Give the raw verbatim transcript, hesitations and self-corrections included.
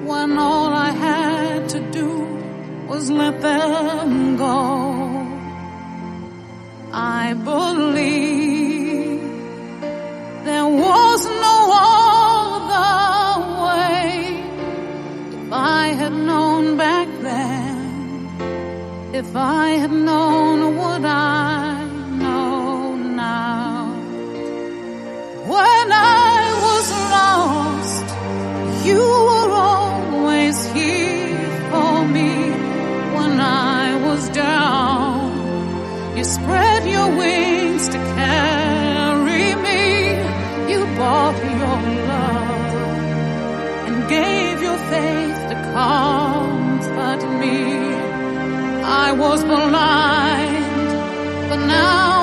when all I had to do was let them go. I believe there was no other way. If I had known back then, if I had known what I know now. When I was lost, you were always here for me. When I was down, you spread your wings to carry me. You bought your love and gave your faith to comfort me. I was blind, but now